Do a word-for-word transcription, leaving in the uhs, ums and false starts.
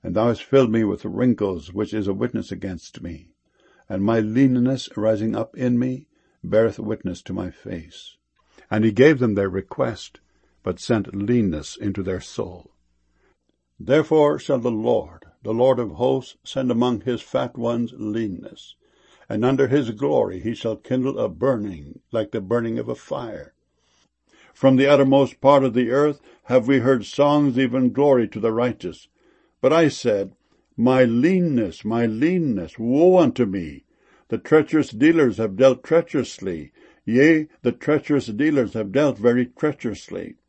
And thou hast filled me with wrinkles, which is a witness against me. And my leanness rising up in me beareth witness to my face. And he gave them their request, but sent leanness into their soul. Therefore shall the Lord, the Lord of hosts, send among his fat ones leanness, and under his glory he shall kindle a burning like the burning of a fire. From the uttermost part of the earth have we heard songs, even glory to the righteous. But I said, My leanness, my leanness, woe unto me! The treacherous dealers have dealt treacherously. Yea, the treacherous dealers have dealt very treacherously.